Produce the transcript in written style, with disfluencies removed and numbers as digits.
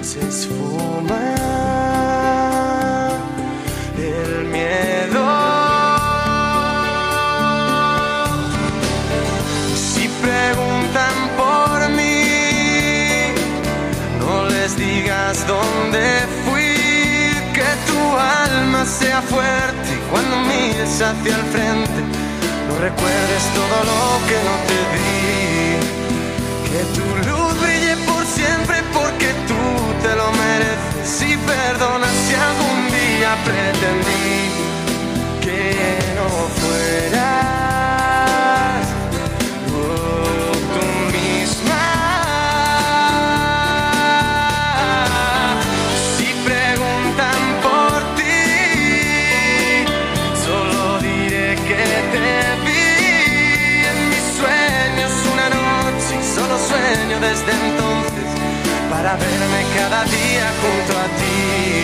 se esfuma el miedo. Si preguntan por mí, no les digas dónde fui, que tu alma sea fuerte y cuando mires hacia el frente no recuerdes todo lo que no te di, que tu luz brille por siempre porque tú te lo mereces y perdona si algún día pretendí que no fueras tú misma. Si preguntan por ti, solo diré que te vi en mis sueños una noche y solo sueño desde entonces para verme cada día junto a ti.